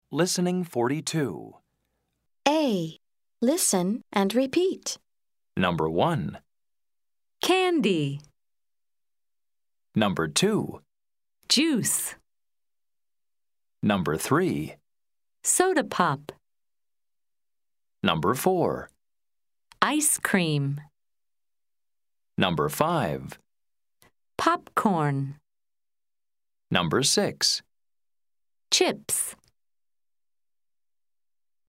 Listening 42. A. Listen and repeat. Number 1. Candy, Number 2. juice, Number 3. soda pop, Number 4. ice cream, Number 5. popcorn, Number 6. chips.